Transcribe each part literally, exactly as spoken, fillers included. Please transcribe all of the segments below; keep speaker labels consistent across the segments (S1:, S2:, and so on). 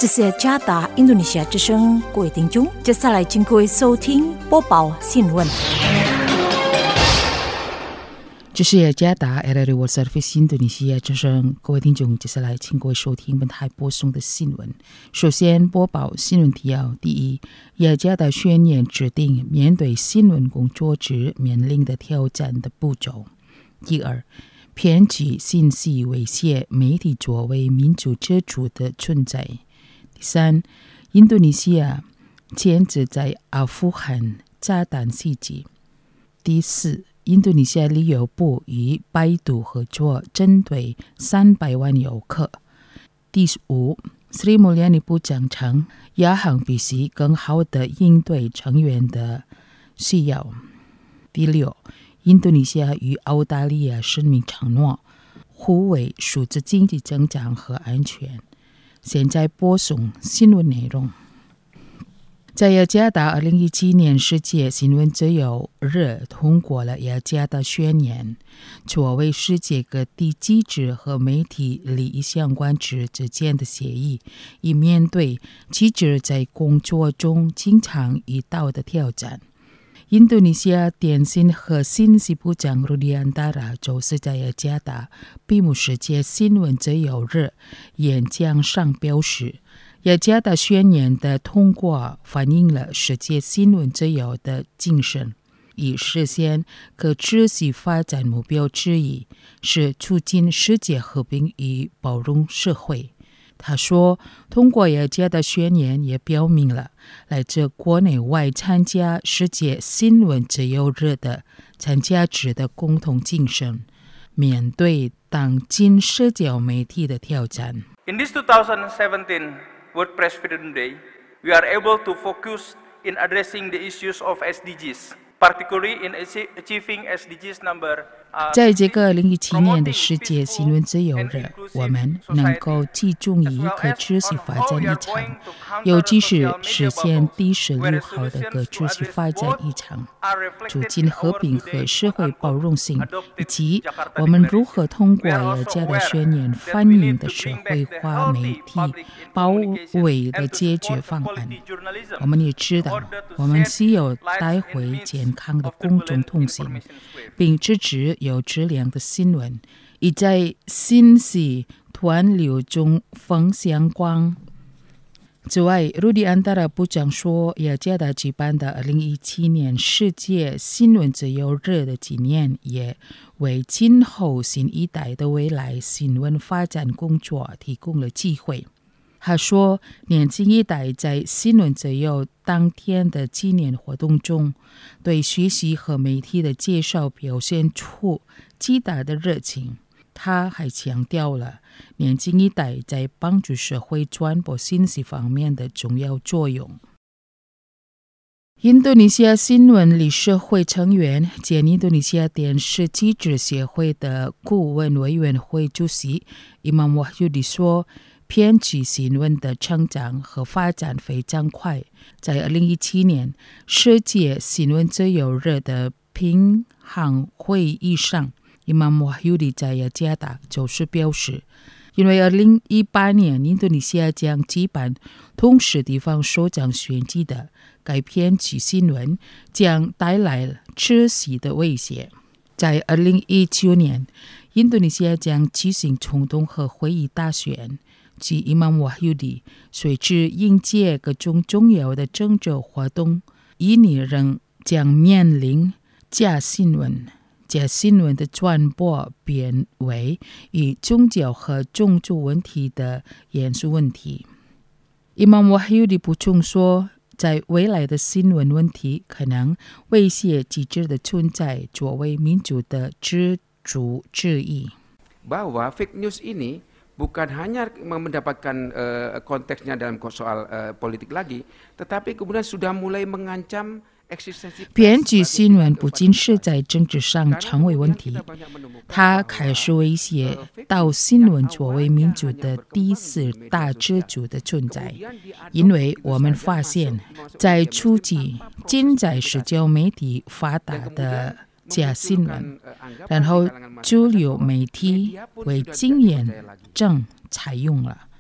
S1: 这是加达印度尼西亚之声，各位听众，接下来请各位收听播报新闻。
S2: 这是加达 R R World Service 印度尼西亚之声，各位听众，接下来请各位收听本台播送的新闻。首先播报新闻提要：第一，雅加达宣言指定面对新闻工作者面临的挑战的步骤；第二，偏激信息威胁媒体作为民主支柱的存在；第三，印度尼西亚牵制在阿富汗炸弹袭击；第四，印度尼西亚旅游部与百度合作，针对三百万游客。第五， Sri Mulyani 部长称，亚航必须更好地应对成员的需要。第六，印度尼西亚与澳大利亚声明承诺互为数字经济增长和安全。现在播送新闻内容。在雅加达二零一七年世界新闻自由日通过了雅加达宣言，作为世界各地记者和媒体利益相关者之间的协议，以面对记者在工作中经常遇到的挑战。印度尼西亚电信和信息部长 Rudiantara 就是在雅加达闭幕世界新闻自由日演讲上表示，雅加达宣言的通过反映了世界新闻自由的精神，以实现可持续发展目标之一是促进世界和平与包容社会。他说，通过雅加达宣言也表明了来自国内外参加世界新闻自由日的参加者的共同精神，面对当今社交媒体的挑战。
S3: In this twenty seventeen World Press Freedom Day, we are able to focus in addressing the issues of S D Gs, particularly in achieving S D Gs number
S2: 在这个二零一七年的世界新闻自由日，我们能够集中于可持续发展议程，尤其是实现第十六号的可持续发展议程，促进和平和社会包容性，以及我们如何通过雅加达宣言反映的社会化媒体包围的解决方案。我们也知道，我们需要带回健康的公众通信，并支持有质量的新闻，以在信息团流中分享光。此外， Rudiantara 部长说，雅加达举办的二零一七年世界新闻自由日的纪念，也为今后新一代的未来新闻发展工作提供了机会。他说，年轻一代在新闻自由当天的纪念活动中，对学习和媒体的介绍表现出极大的热情。他还强调了年轻一代在帮助社会传播信息方面的重要作用。印度尼西亚新闻理事会成员兼印度尼西亚电视记者协会的顾问委员会主席 Imam Wahyudi 说，偏激新闻的成长和发展非常快。在二零一七年世界新闻自由日的平衡会议上， Imam Wahyudi 在雅加达就是表示，因为二零一八年印度尼西亚将举办同时地方首长选举的该偏激新闻将带来持续的威胁。在二零一九年，印度尼西亚将举行总统和会议大选。据 Imam Wahyudi， 随之迎接各种重要的政治活动，印尼人将面临假新闻。假新闻的传播变为与宗教和种族问题的严肃问题。Imam Wahyudi 补充说，在未来的新闻问题可能威胁记者的存在作为民主的支柱之一。
S4: bahwa fake news ini bukan hanya mendapatkan uh, konteksnya dalam soal uh, politik lagi, tetapi kemudian sudah mulai mengancam eksistensi
S2: 偏激新闻不仅是在政治上成为问题，它开始威胁到新闻作为民主的第四大支柱的存在。因为我们发现，在初期尽在社交媒体发达的假新闻，然后主流媒体为经验证采用了。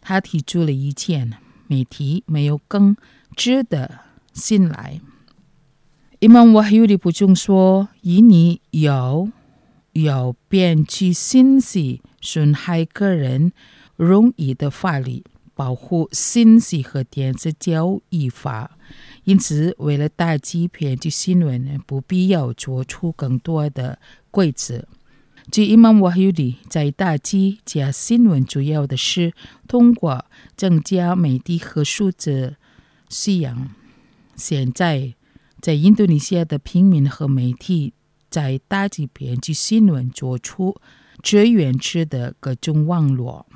S2: 他提出了意见，媒体没有更值得信赖。Imam Wahyudi 补充说，印尼有有编辑信息损害个人荣誉的法律，保护信息和电子交易法，因此为了打击编辑新闻，不必要做出更多的规则。据 Imam Wahyudi 在打击假新闻主要的是通过增加媒体和数字素养。现在在印度尼西亚的平民和媒体在打击编辑新闻做出志愿制的各种网络。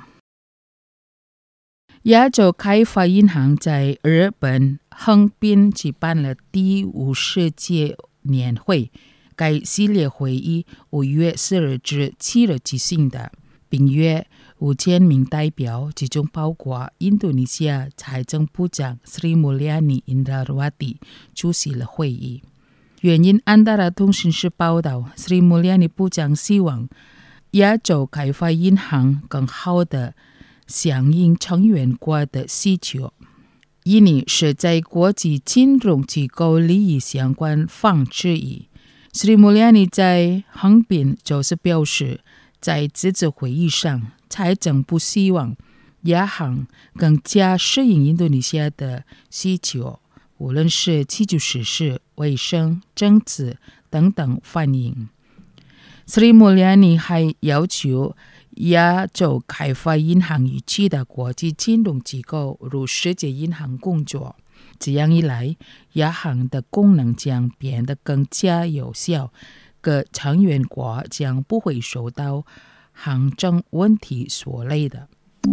S2: 亚洲开发银行在日本横滨举办了第五十届年会，该系列会议五月四日至七日举行的，并约五千名代表，其中包括印度尼西亚财政部长 Sri Mulyani Indrawati 出席了会议。原因安达拉通讯社报道 ，Sri Mulyani 部长希望亚洲开发银行更好地响应成员国的需求。印尼是在国际金融机构利益相关方之一。Sri Mulyani 在横滨就是表示，在这次会议上，财政部希望亚行更加适应印度尼西亚的需求，无论是基础设施、卫生、政治等等反应。Sri Mulyani 还要求亚洲开发银行与其他国际金融机构如世界银行工作，这样一来，亚行的功能将变得更加有效，各成员国将不会受到行政问题所累的。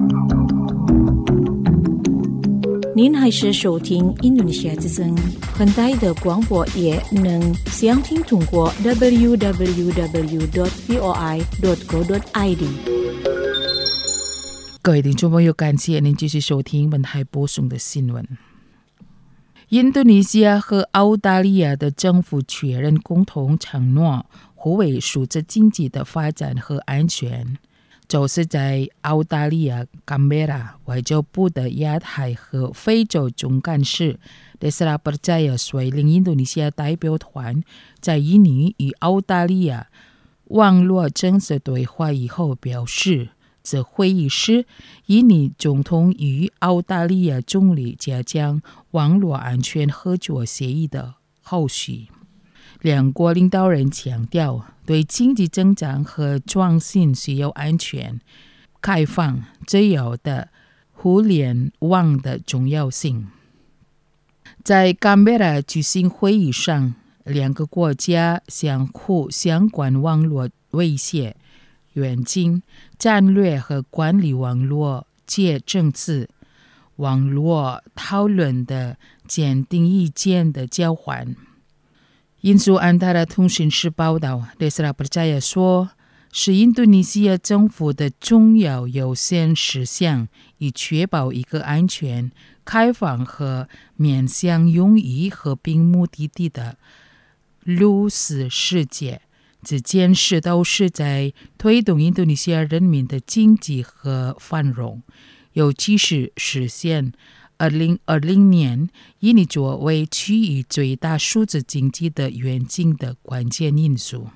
S1: 您还是收听印度尼西亚之声，很大的广播也能详听通过 double-u double-u double-u dot voi dot co dot i d。
S2: 各位听众朋友，感谢您继续收听本台播送的新闻。印度尼西亚和澳大利亚的政府确认共同承诺互为数字经济的发展和安全，就是在澳大利亚坎贝拉外交部的亚太和非洲总干事 Desra Percaya 率领印度尼西亚代表团在印尼与澳大利亚网络正式对话以后表示，这会议是印尼总统与澳大利亚总理加强网络安全合作协议的后续。两国领导人强调，对经济增长和创新需要安全、开放、自由的互联网的重要性。在坎贝拉举行会议上，两个国家相互相关网络威胁、远近战略和管理网络界政治、网络讨论的坚定意见的交换。印度安达拉通讯社报道 ，Desra Percaya 说，是印度尼西亚政府的重要优先事项，以确保一个安全、开放和面向永续和平目的地的绿色世界。这件事都是在推动印度尼西亚人民的经济和繁荣，尤其是实现二零二零年印尼作为区域最大数字经济的远景的关键因素。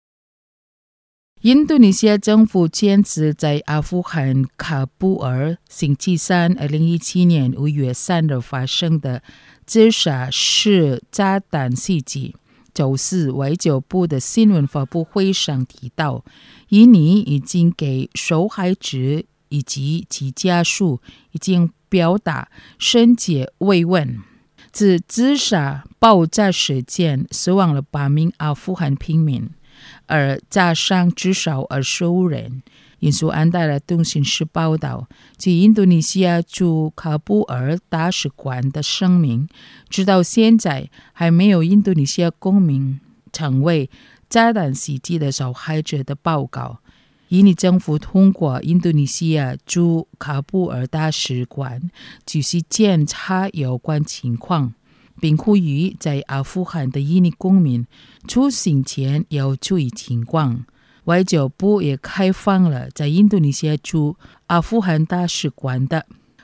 S2: 印度尼西亚政府坚持在阿富汗喀布尔星期三二零一七年五月三日发生的自杀式炸弹袭击。周四外交部的新闻发布会上提到，印尼已经给受害者以及其家属已经表达深切慰问。自自杀爆炸事件死亡了八名阿富汗平民，而炸伤至少二十五人。印度安达拉通讯社报道，据印度尼西亚驻喀布尔大使馆的声明，直到现在还没有印度尼西亚公民成为炸弹袭击的受害者的报告。印尼政府通过印度尼西亚驻喀布尔大使馆继续检查有关情况，并呼吁在阿富汗的印尼公民出行前要注意情况。外交部也开放了在印度尼西亚驻阿富汗大使馆的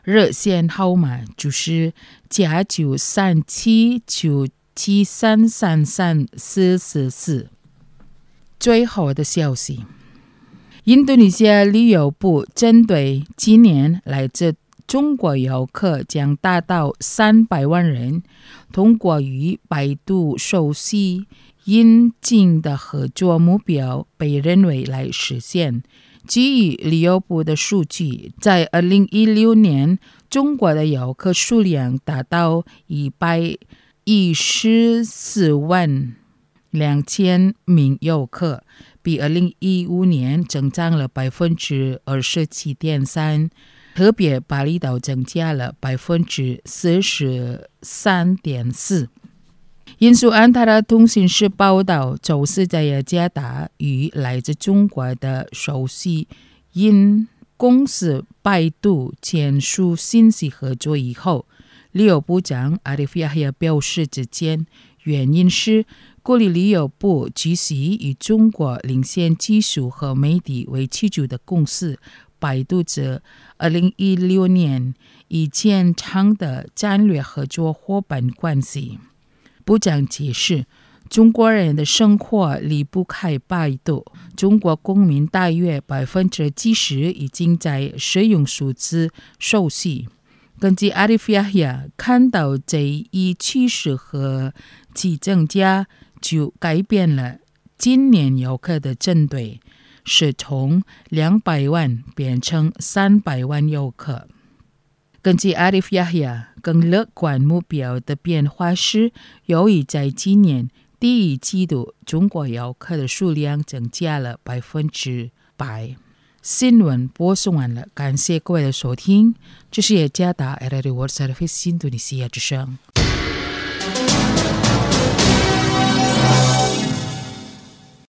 S2: 热线号码就是加九三七九七三三三四四四。最后的消息，印度尼西亚旅游部针对今年来自中国游客将达到三百万人，通过与百度首席引进的合作目标被认为来实现。基于旅游部的数据，在二零一六年，中国的游客数量达到一百一十四万两千名游客，比二零一五年增长了百分之二十七点三，特别巴厘岛增加了百分之四十三点四。印度安塔拉通讯社报道，周四在雅加达与来自中国的首席因公司百度签署信息合作以后，旅游部长阿里夫亚亚表示，之前原因是鼓励旅游部继续与中国领先技术和媒体为基础的公司百度在二零一六年已建长的战略合作伙伴关系。部长解释，中国人的生活离不开百度，中国公民大约百分之七十已经在使用数字手机。根据阿里夫亚亚看到这一趋势和其增加，就改变了今年游客的针对，是从两百万变成三百万游客。根据阿里夫亚亚，更乐观目标的变化是，由于在今年第一季度中国游客的数量增加了百分之百。新闻播送完了，感谢各位的收听，这是雅加达 R R I World Service 印度尼西亚之声。